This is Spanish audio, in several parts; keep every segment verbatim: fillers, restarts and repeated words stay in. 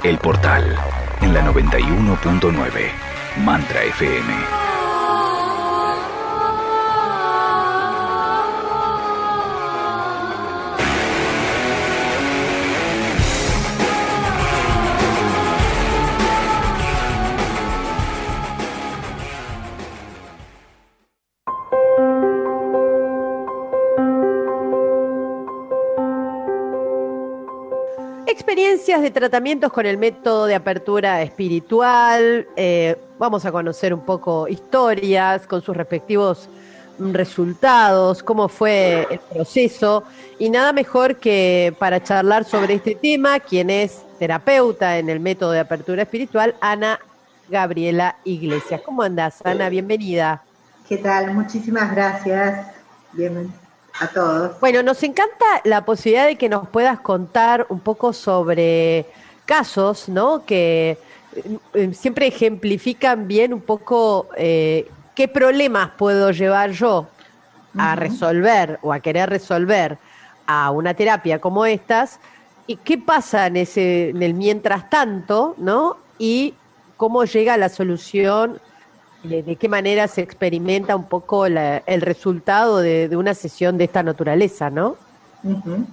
El Portal, en la noventa y uno punto nueve, Mantra F M. Experiencias de tratamientos con el método de apertura espiritual, eh, vamos a conocer un poco historias con sus respectivos resultados, cómo fue el proceso, y nada mejor que para charlar sobre este tema, quien es terapeuta en el método de apertura espiritual, Ana Gabriela Iglesias. ¿Cómo andás, Ana? Bienvenida. ¿Qué tal? Muchísimas gracias. Bienvenida a todos. Bueno, nos encanta la posibilidad de que nos puedas contar un poco sobre casos, ¿no? Que eh, siempre ejemplifican bien un poco eh, qué problemas puedo llevar yo a uh-huh. resolver o a querer resolver a una terapia como estas, y qué pasa en ese, en el mientras tanto, ¿no? Y cómo llega a la solución. ¿De qué manera se experimenta un poco la, el resultado de, de una sesión de esta naturaleza, no? Uh-huh.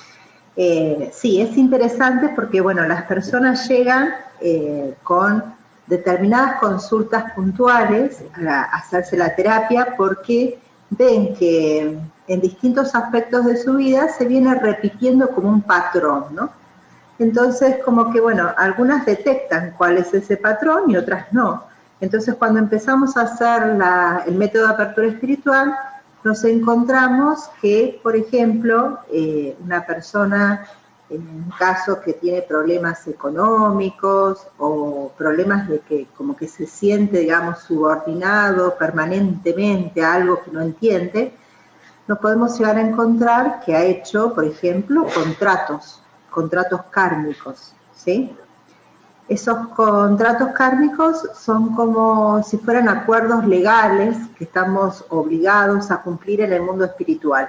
Eh, sí, es interesante porque, bueno, las personas llegan eh, con determinadas consultas puntuales a hacerse la terapia porque ven que en distintos aspectos de su vida se viene repitiendo como un patrón, ¿no? Entonces, como que, bueno, algunas detectan cuál es ese patrón y otras no. Entonces, cuando empezamos a hacer la, el método de apertura espiritual, nos encontramos que, por ejemplo, eh, una persona, en un caso que tiene problemas económicos o problemas de que como que se siente, digamos, subordinado permanentemente a algo que no entiende, nos podemos llegar a encontrar que ha hecho, por ejemplo, contratos, contratos kármicos, ¿sí? Esos contratos kármicos son como si fueran acuerdos legales que estamos obligados a cumplir en el mundo espiritual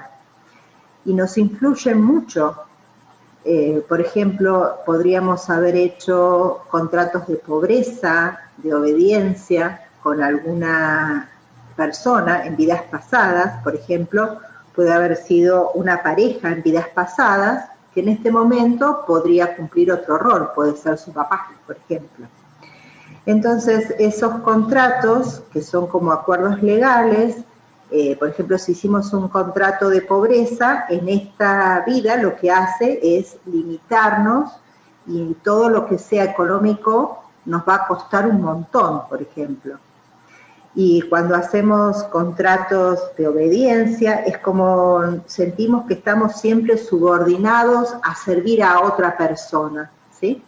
y nos influyen mucho. Eh, por ejemplo, podríamos haber hecho contratos de pobreza, de obediencia con alguna persona en vidas pasadas. Por ejemplo, puede haber sido una pareja en vidas pasadas que en este momento podría cumplir otro rol, puede ser su papá, por ejemplo. Entonces, esos contratos, que son como acuerdos legales, eh, por ejemplo, si hicimos un contrato de pobreza, en esta vida lo que hace es limitarnos y todo lo que sea económico nos va a costar un montón, por ejemplo. Y cuando hacemos contratos de obediencia, es como sentimos que estamos siempre subordinados a servir a otra persona, ¿sí?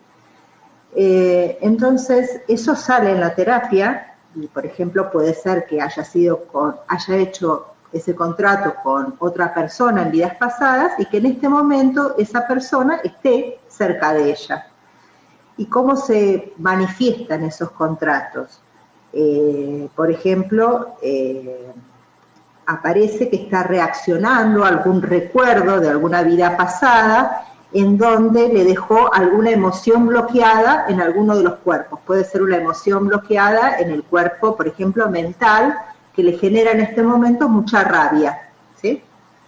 Eh, entonces, eso sale en la terapia, y por ejemplo, puede ser que haya sido con, haya hecho ese contrato con otra persona en vidas pasadas y que en este momento esa persona esté cerca de ella. ¿Y cómo se manifiestan esos contratos? Eh, por ejemplo, eh, aparece que está reaccionando a algún recuerdo de alguna vida pasada en donde le dejó alguna emoción bloqueada en alguno de los cuerpos. Puede ser una emoción bloqueada en el cuerpo, por ejemplo, mental, que le genera en este momento mucha rabia, ¿sí?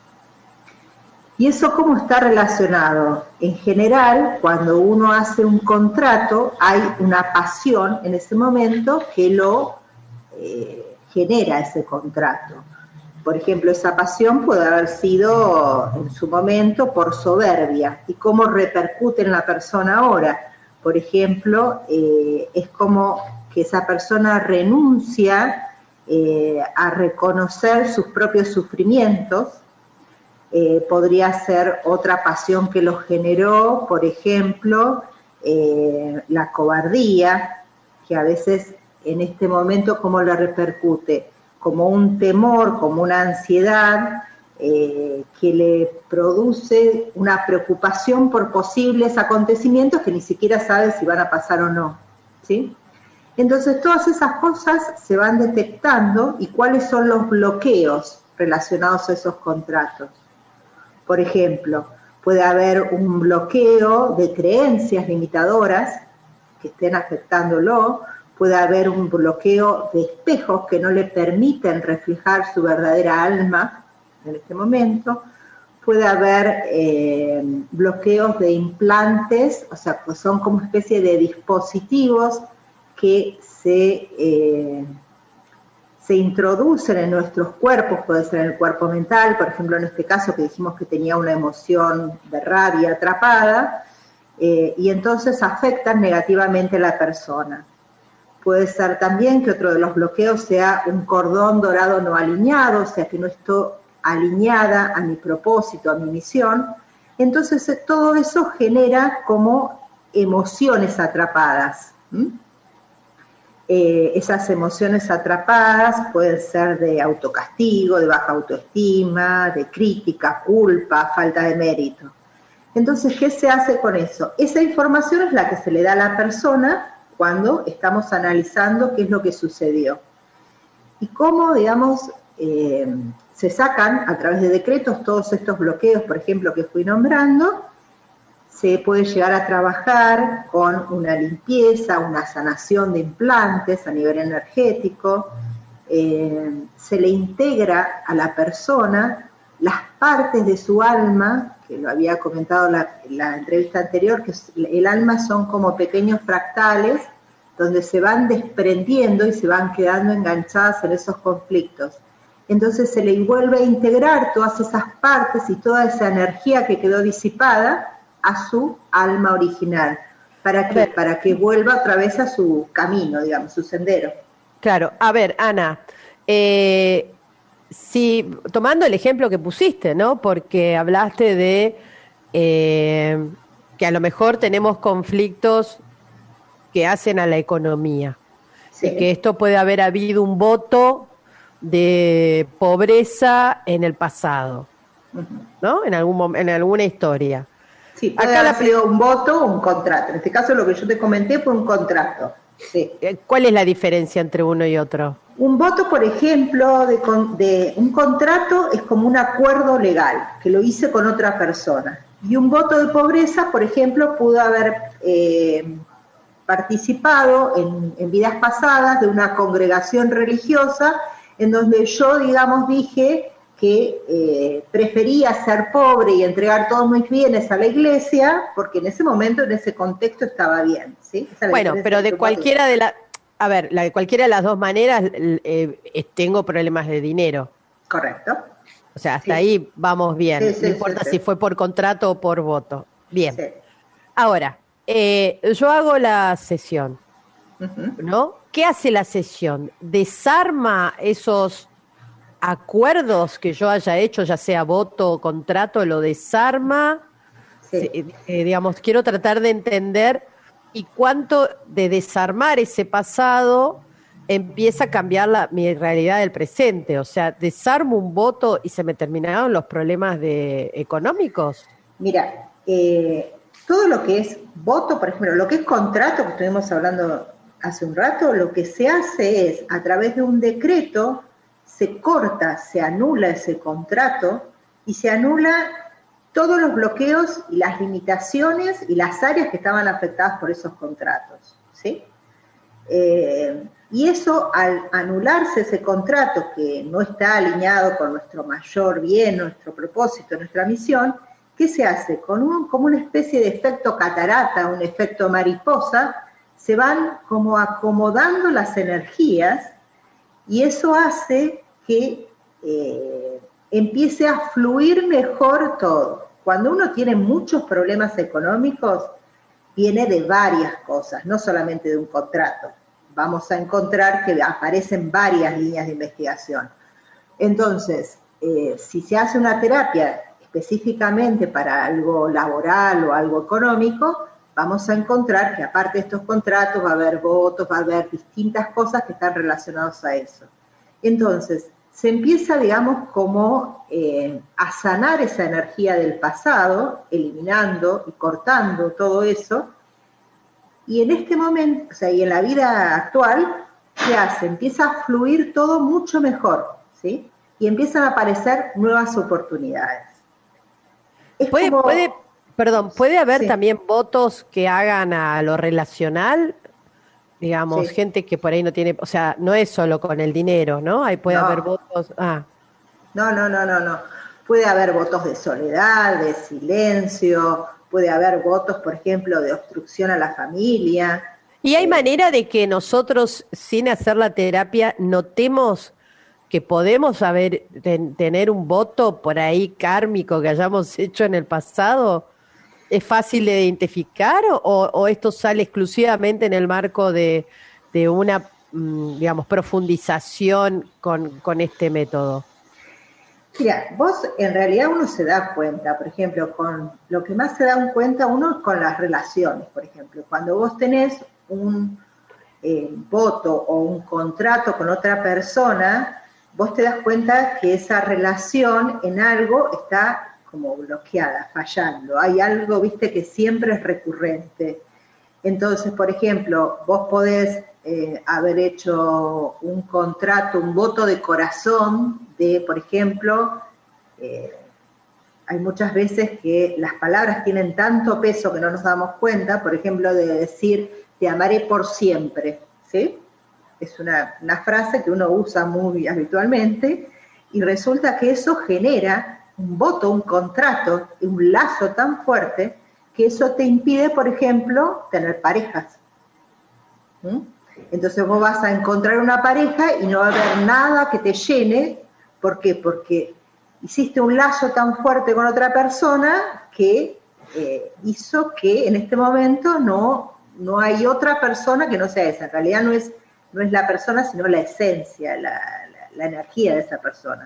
¿Y eso cómo está relacionado? En general, cuando uno hace un contrato, hay una pasión en ese momento que lo eh, genera ese contrato. Por ejemplo, esa pasión puede haber sido en su momento por soberbia. ¿Y cómo repercute en la persona ahora? Por ejemplo, eh, es como que esa persona renuncia eh, a reconocer sus propios sufrimientos. Eh, podría ser otra pasión que lo generó, por ejemplo, eh, la cobardía, que a veces en este momento, ¿cómo lo repercute? Como un temor, como una ansiedad eh, que le produce una preocupación por posibles acontecimientos que ni siquiera sabe si van a pasar o no, ¿sí? Entonces, todas esas cosas se van detectando y cuáles son los bloqueos relacionados a esos contratos. Por ejemplo, puede haber un bloqueo de creencias limitadoras que estén afectándolo, puede haber un bloqueo de espejos que no le permiten reflejar su verdadera alma en este momento, puede haber eh, bloqueos de implantes, o sea, pues son como especie de dispositivos que se, eh, se introducen en nuestros cuerpos, puede ser en el cuerpo mental, por ejemplo en este caso que dijimos que tenía una emoción de rabia atrapada, eh, y entonces afectan negativamente a la persona. Puede ser también que otro de los bloqueos sea un cordón dorado no alineado, o sea que no estoy alineada a mi propósito, a mi misión. Entonces todo eso genera como emociones atrapadas. ¿Mm? Eh, esas emociones atrapadas pueden ser de autocastigo, de baja autoestima, de crítica, culpa, falta de mérito. Entonces, ¿qué se hace con eso? Esa información es la que se le da a la persona cuando estamos analizando qué es lo que sucedió. Y cómo, digamos, eh, se sacan a través de decretos todos estos bloqueos, por ejemplo, que fui nombrando. Se puede llegar a trabajar con una limpieza, una sanación de implantes a nivel energético. Eh, se le integra a la persona las partes de su alma, que lo había comentado en la, la entrevista anterior, que el alma son como pequeños fractales donde se van desprendiendo y se van quedando enganchadas en esos conflictos. Entonces se le vuelve a integrar todas esas partes y toda esa energía que quedó disipada a su alma original, para que, para que vuelva otra vez a su camino, digamos, su sendero. Claro, a ver, Ana, eh, si tomando el ejemplo que pusiste, ¿no? Porque hablaste de eh, que a lo mejor tenemos conflictos que hacen a la economía, sí. Y que esto puede haber habido un voto de pobreza en el pasado, uh-huh. ¿No? En algún en alguna historia. Sí, puede Acá haber sido un voto o un contrato. En este caso lo que yo te comenté fue un contrato. Sí. ¿Cuál es la diferencia entre uno y otro? Un voto, por ejemplo, de, de un contrato es como un acuerdo legal, que lo hice con otra persona. Y un voto de pobreza, por ejemplo, pudo haber eh, participado en, en vidas pasadas de una congregación religiosa en donde yo, digamos, dije que eh, prefería ser pobre y entregar todos mis bienes a la iglesia, porque en ese momento, en ese contexto, estaba bien, ¿sí? Bueno, pero de cualquiera de las, a ver, la de cualquiera de las dos maneras, eh, tengo problemas de dinero. Correcto. O sea, hasta sí. Ahí vamos bien, sí, sí, no importa sí, sí. si fue por contrato o por voto. Bien. Sí. Ahora, eh, yo hago la sesión, uh-huh. ¿no? ¿Qué hace la sesión? ¿Desarma esos acuerdos que yo haya hecho, ya sea voto o contrato, lo desarma? Sí. Eh, digamos, quiero tratar de entender y cuánto de desarmar ese pasado empieza a cambiar la, mi realidad del presente. O sea, desarmo un voto y se me terminaron los problemas de, económicos. Mira, eh, todo lo que es voto, por ejemplo, lo que es contrato, que estuvimos hablando hace un rato, lo que se hace es, a través de un decreto, se corta, se anula ese contrato y se anula todos los bloqueos y las limitaciones y las áreas que estaban afectadas por esos contratos, ¿sí? Eh, y eso, al anularse ese contrato que no está alineado con nuestro mayor bien, nuestro propósito, nuestra misión, ¿qué se hace? Con un, como una especie de efecto catarata, un efecto mariposa, se van como acomodando las energías y eso hace que eh, empiece a fluir mejor todo. Cuando uno tiene muchos problemas económicos, viene de varias cosas, no solamente de un contrato. Vamos a encontrar que aparecen varias líneas de investigación. Entonces, eh, si se hace una terapia específicamente para algo laboral o algo económico, vamos a encontrar que aparte de estos contratos va a haber votos, va a haber distintas cosas que están relacionadas a eso. Entonces, se empieza, digamos, como eh, a sanar esa energía del pasado, eliminando y cortando todo eso, y en este momento, o sea, y en la vida actual, ¿qué hace? Empieza a fluir todo mucho mejor, ¿sí? Y empiezan a aparecer nuevas oportunidades. Es ¿Puede, como... puede, Perdón, ¿puede haber Sí, también votos que hagan a lo relacional? Digamos, sí. gente que por ahí no tiene, o sea, no es solo con el dinero, ¿no? Ahí puede haber No, votos. Ah, no, no, no, no, no. Puede haber votos de soledad, de silencio, puede haber votos, por ejemplo, de obstrucción a la familia. ¿y hay Eh, manera de que nosotros, sin hacer la terapia, notemos que podemos haber, ten- tener un voto por ahí kármico que hayamos hecho en el pasado? ¿Es fácil de identificar o, o esto sale exclusivamente en el marco de, de una, mm, digamos, profundización con, con este método? Mira, vos en realidad uno se da cuenta, por ejemplo, con lo que más se da un cuenta uno es con las relaciones, por ejemplo, cuando vos tenés un eh, voto o un contrato con otra persona, vos te das cuenta que esa relación en algo está como bloqueada, fallando. Hay algo, viste, que siempre es recurrente. Entonces, por ejemplo, vos podés eh, haber hecho un contrato, un voto de corazón de, por ejemplo, eh, hay muchas veces que las palabras tienen tanto peso que no nos damos cuenta, por ejemplo, de decir, te amaré por siempre, ¿sí? Es una, una frase que uno usa muy habitualmente y resulta que eso genera un voto, un contrato, un lazo tan fuerte que eso te impide, por ejemplo, tener parejas. ¿Mm? Entonces vos vas a encontrar una pareja y no va a haber nada que te llene. ¿Por qué? Porque hiciste un lazo tan fuerte con otra persona que eh, hizo que en este momento no, no hay otra persona que no sea esa. En realidad no es, no es la persona, sino la esencia, la, la, la energía de esa persona.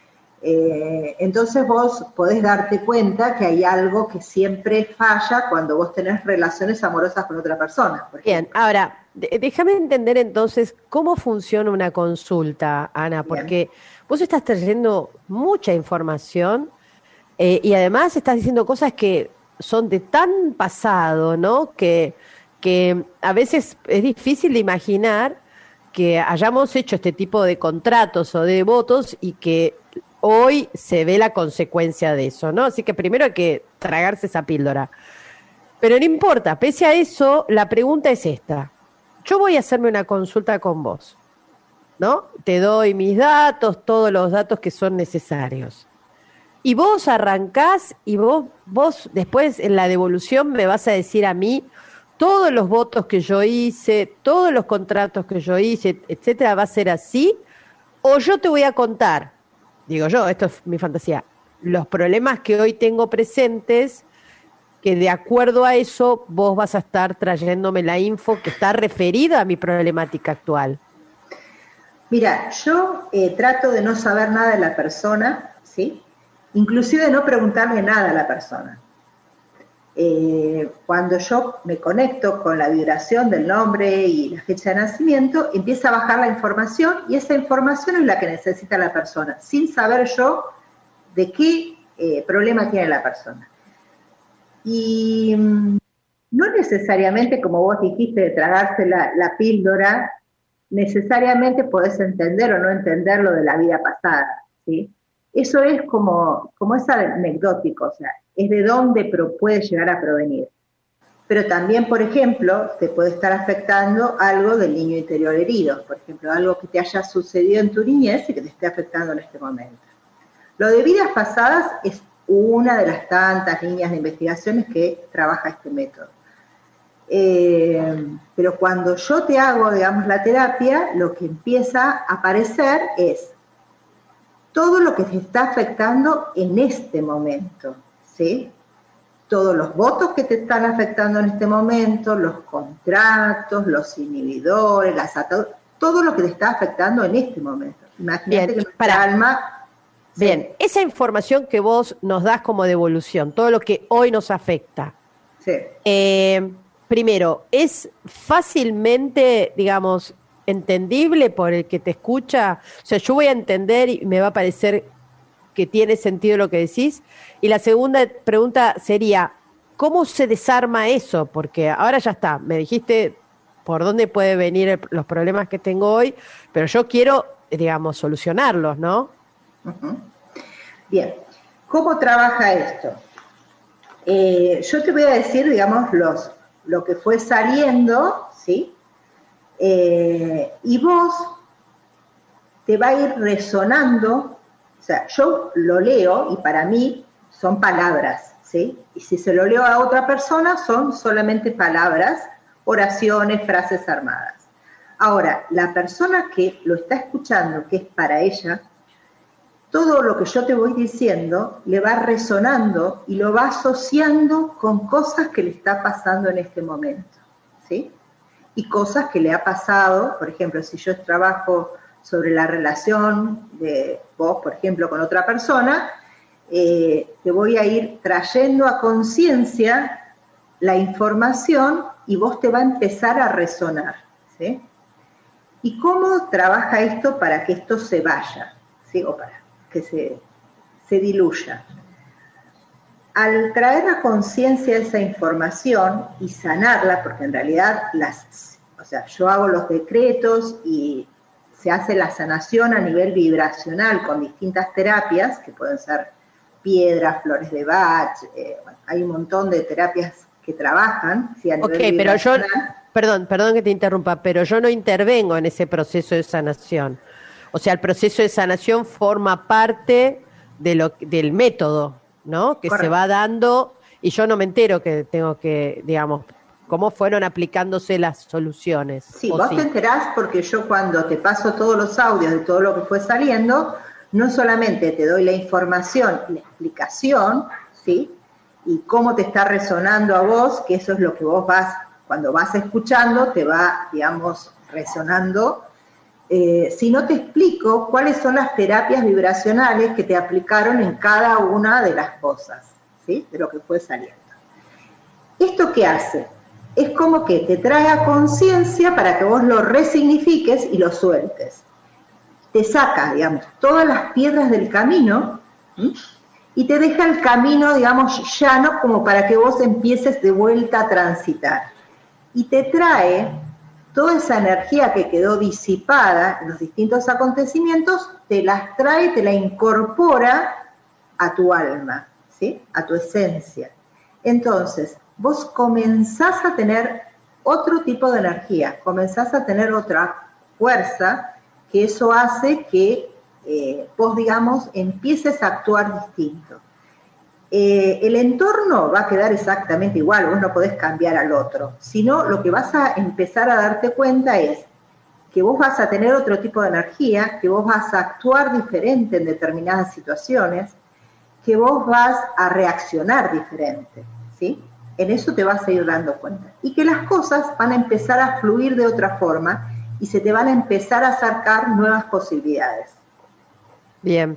Eh, entonces vos podés darte cuenta que hay algo que siempre falla cuando vos tenés relaciones amorosas con otra persona, por Bien, ejemplo. ahora, de- déjame entender entonces cómo funciona una consulta, Ana, Bien. porque vos estás trayendo mucha información eh, y además estás diciendo cosas que son de tan pasado, ¿no? Que, que a veces es difícil de imaginar que hayamos hecho este tipo de contratos o de votos y que hoy se ve la consecuencia de eso, ¿no? Así que primero hay que tragarse esa píldora. Pero no importa, pese a eso, la pregunta es esta. Yo voy a hacerme una consulta con vos, ¿no? Te doy mis datos, todos los datos que son necesarios. Y vos arrancás y vos, vos después en la devolución me vas a decir a mí todos los votos que yo hice, todos los contratos que yo hice, etcétera, ¿va a ser así? O yo te voy a contar, digo yo, esto es mi fantasía, los problemas que hoy tengo presentes, que de acuerdo a eso vos vas a estar trayéndome la info que está referida a mi problemática actual. Mira, yo eh, trato de no saber nada de la persona, ¿sí? Inclusive de no preguntarle nada a la persona. Eh, cuando yo me conecto con la vibración del nombre y la fecha de nacimiento, empieza a bajar la información y esa información es la que necesita la persona, sin saber yo de qué eh, problema tiene la persona. Y mm, no necesariamente, como vos dijiste, de tragarse la, la píldora, necesariamente podés entender o no entender lo de la vida pasada, ¿sí? Eso es como, como es anecdótico, o sea, es de dónde pro, puede llegar a provenir. Pero también, por ejemplo, te puede estar afectando algo del niño interior herido, por ejemplo, algo que te haya sucedido en tu niñez y que te esté afectando en este momento. Lo de vidas pasadas es una de las tantas líneas de investigaciones que trabaja este método. Eh, pero cuando yo te hago, digamos, la terapia, lo que empieza a aparecer es todo lo que te está afectando en este momento, ¿sí? Todos los votos que te están afectando en este momento, los contratos, los inhibidores, las ataduras, todo lo que te está afectando en este momento. Imagínate Bien, que nuestra para, alma... bien, Sí, esa información que vos nos das como devolución, todo lo que hoy nos afecta, sí. eh, primero, ¿es fácilmente, digamos, entendible por el que te escucha? O sea, yo voy a entender y me va a parecer que tiene sentido lo que decís. Y la segunda pregunta sería, ¿cómo se desarma eso? Porque ahora ya está, me dijiste por dónde puede venir el- los problemas que tengo hoy, pero yo quiero, digamos, solucionarlos, ¿no? Uh-huh. Bien, ¿cómo trabaja esto? Eh, yo te voy a decir, digamos, los, lo que fue saliendo, ¿sí? Eh, y vos te va a ir resonando, o sea, yo lo leo y para mí son palabras, ¿sí? Y si se lo leo a otra persona son solamente palabras, oraciones, frases armadas. Ahora, la persona que lo está escuchando, que es para ella, todo lo que yo te voy diciendo le va resonando y lo va asociando con cosas que le está pasando en este momento, ¿sí? Y cosas que le ha pasado, por ejemplo, si yo trabajo sobre la relación de vos, por ejemplo, con otra persona, eh, te voy a ir trayendo a conciencia la información y vos te va a empezar a resonar, ¿sí? ¿Y cómo trabaja esto para que esto se vaya, ¿sí? O para que se, se diluya? Al traer a conciencia esa información y sanarla, porque en realidad las, o sea, yo hago los decretos y se hace la sanación a nivel vibracional con distintas terapias, que pueden ser piedras, flores de Bach, eh, bueno, hay un montón de terapias que trabajan, ¿sí? A nivel Ok, pero yo, vibracional. perdón, perdón que te interrumpa, pero yo no intervengo en ese proceso de sanación. O sea, el proceso de sanación forma parte de lo, del método, ¿no? Que Correcto. se va dando y yo no me entero que tengo que, digamos, cómo fueron aplicándose las soluciones. Sí, ¿O vos sí? te enterás porque yo cuando te paso todos los audios de todo lo que fue saliendo, no solamente te doy la información y la explicación, ¿sí? Y cómo te está resonando a vos, que eso es lo que vos vas, cuando vas escuchando, te va, digamos, resonando, eh, sino te explico cuáles son las terapias vibracionales que te aplicaron en cada una de las cosas, ¿sí? De lo que fue saliendo. ¿Esto qué hace? Es como que te trae a conciencia para que vos lo resignifiques y lo sueltes. Te saca, digamos, todas las piedras del camino, ¿sí? Y te deja el camino, digamos, llano como para que vos empieces de vuelta a transitar. Y te trae toda esa energía que quedó disipada en los distintos acontecimientos, te las trae, te la incorpora a tu alma, ¿sí? A tu esencia. Entonces, vos comenzás a tener otro tipo de energía, comenzás a tener otra fuerza, que eso hace que eh, vos, digamos, empieces a actuar distinto. Eh, el entorno va a quedar exactamente igual, vos no podés cambiar al otro, sino lo que vas a empezar a darte cuenta es que vos vas a tener otro tipo de energía, que vos vas a actuar diferente en determinadas situaciones, que vos vas a reaccionar diferente, ¿sí? En eso te vas a ir dando cuenta. Y que las cosas van a empezar a fluir de otra forma y se te van a empezar a acercar nuevas posibilidades. Bien.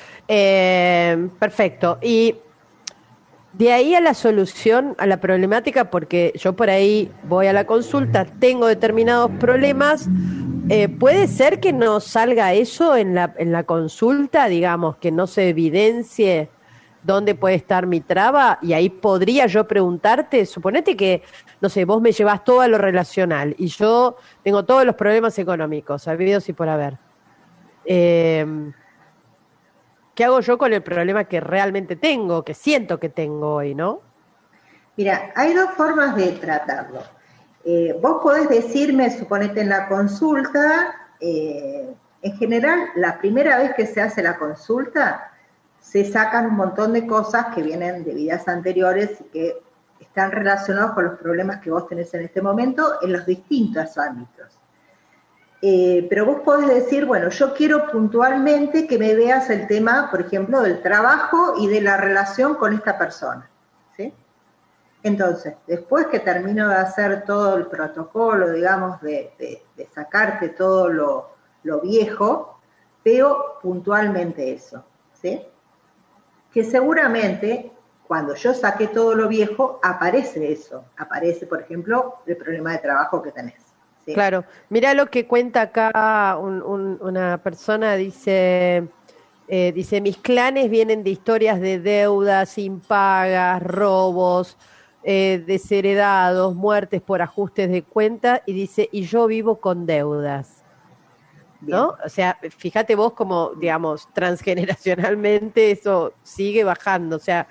Eh, perfecto. Y de ahí a la solución, a la problemática, porque yo por ahí voy a la consulta, tengo determinados problemas, eh, ¿puede ser que no salga eso en la, en la consulta, digamos, que no se evidencie dónde puede estar mi traba? Y ahí podría yo preguntarte, suponete que, no sé, vos me llevas todo a lo relacional y yo tengo todos los problemas económicos, habidos y por haber. Eh, ¿Qué hago yo con el problema que realmente tengo, que siento que tengo hoy, no? Mira, hay dos formas de tratarlo. Eh, vos podés decirme, suponete en la consulta, eh, en general, la primera vez que se hace la consulta, se sacan un montón de cosas que vienen de vidas anteriores y que están relacionados con los problemas que vos tenés en este momento en los distintos ámbitos. Eh, pero vos podés decir, bueno, yo quiero puntualmente que me veas el tema, por ejemplo, del trabajo y de la relación con esta persona, ¿sí? Entonces, después que termino de hacer todo el protocolo, digamos, de, de, de sacarte todo lo, lo viejo, veo puntualmente eso, ¿sí? Que seguramente cuando yo saqué todo lo viejo, aparece eso, aparece, por ejemplo, el problema de trabajo que tenés. ¿Sí? Claro, mira lo que cuenta acá un, un, una persona, dice, eh, dice, mis clanes vienen de historias de deudas, impagas, robos, eh, desheredados, muertes por ajustes de cuenta, y dice, y yo vivo con deudas. Bien. ¿No? O sea, fíjate vos como, digamos, transgeneracionalmente eso sigue bajando, o sea,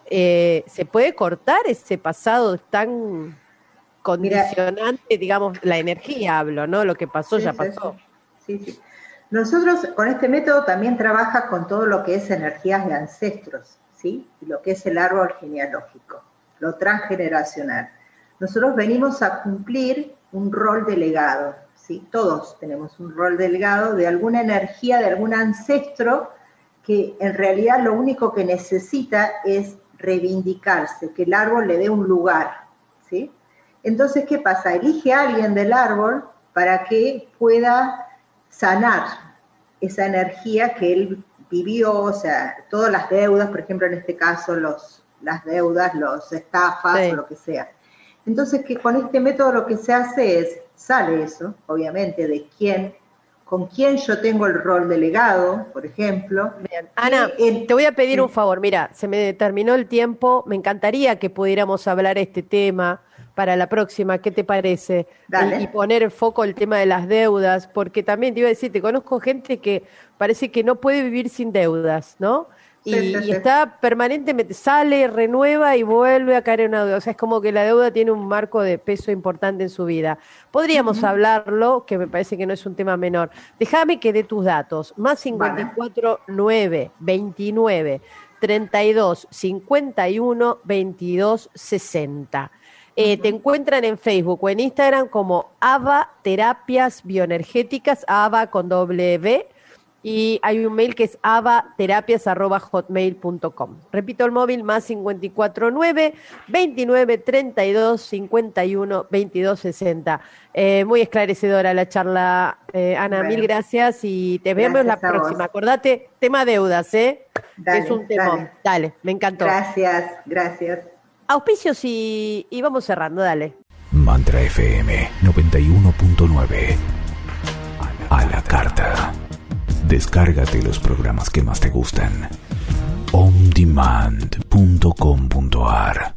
eh, ¿se puede cortar ese pasado tan condicionante, Mira, digamos, la energía hablo, ¿no? Lo que pasó sí, ya sí, pasó. Sí, sí. Nosotros con este método también trabaja con todo lo que es energías de ancestros, ¿sí? Y lo que es el árbol genealógico, lo transgeneracional. Nosotros venimos a cumplir un rol de legado, ¿sí? Todos tenemos un rol de legado de alguna energía, de algún ancestro que en realidad lo único que necesita es reivindicarse, que el árbol le dé un lugar, ¿sí? Entonces, ¿qué pasa? Elige a alguien del árbol para que pueda sanar esa energía que él vivió, o sea, todas las deudas, por ejemplo, en este caso, los, las deudas, los estafas, sí, o lo que sea. Entonces, que con este método lo que se hace es, sale eso, obviamente, de quién, con quién yo tengo el rol delegado, por ejemplo. Bien. Ana, el, te voy a pedir sí. un favor, mira, se me terminó el tiempo, me encantaría que pudiéramos hablar este tema para la próxima, ¿qué te parece? Y, y poner en foco el tema de las deudas, porque también te iba a decir, te conozco gente que parece que no puede vivir sin deudas, ¿no? Y, sí, sí, sí. y está permanentemente, sale, renueva y vuelve a caer en una deuda. O sea, es como que la deuda tiene un marco de peso importante en su vida. Podríamos uh-huh. hablarlo, que me parece que no es un tema menor. Déjame que dé tus datos. Más cincuenta y cuatro, nueve, veintinueve, treinta y dos, cincuenta y uno, veintidós, sesenta. Eh, uh-huh. Te encuentran en Facebook o en Instagram como Ava Terapias Bioenergéticas, Ava con doble V, y hay un mail que es avaterapias arroba hotmail punto com. Repito el móvil, más cincuenta y cuatro, nueve, veintinueve, treinta y dos, cincuenta y uno, veintidós, sesenta. Eh, muy esclarecedora la charla, eh, Ana, bueno, mil gracias y te vemos la próxima. Acordate, tema deudas, ¿eh? Dale, es un temón. Dale. dale, me encantó. Gracias, gracias. Auspicios y, y vamos cerrando, dale. Mantra F M noventa y uno punto nueve. A la carta. Descárgate los programas que más te gustan. on demand punto com punto a r